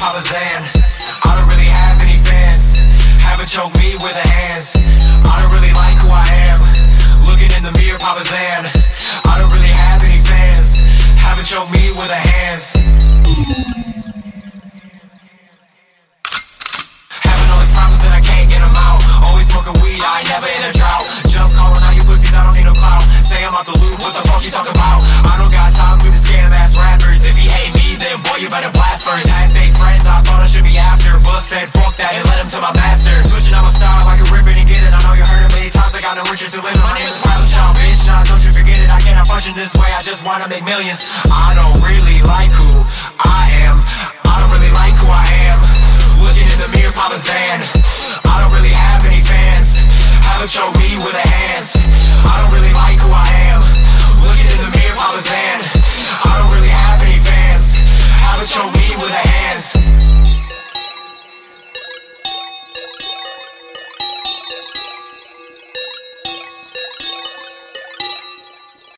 Papa Zan. I don't really have any fans. Haven't choked me with their hands. I don't really like who I am. Looking in the mirror, Papa Zan. I don't really have any fans. Haven't choked me with their hands. Having all these problems and I can't get them out. Always smoking weed, I ain't never in a drought. Just calling out you pussies, I don't need no clout. Say I'm out the loop, what the fuck you talking about? I don't got time for these scam ass rappers. If you hate me, then boy you better blast first. Had fake friends, I thought I should be after, but said fuck that and led him to my master. Switching up my style like a rip it and get it. I know you heard it many times, I got no interest in living. My name is Private Child, bitch. Nah, don't you forget it, I cannot function this way, I just wanna make millions. I don't really like who I am. I don't really like who I am. Looking in the mirror, Papa Zan. I don't really have any fans. Haven't shown me with their hands. I don't really like who I am. Looking in the mirror, Papa Zan. I don't really have any fans. Haven't shown me with their hands.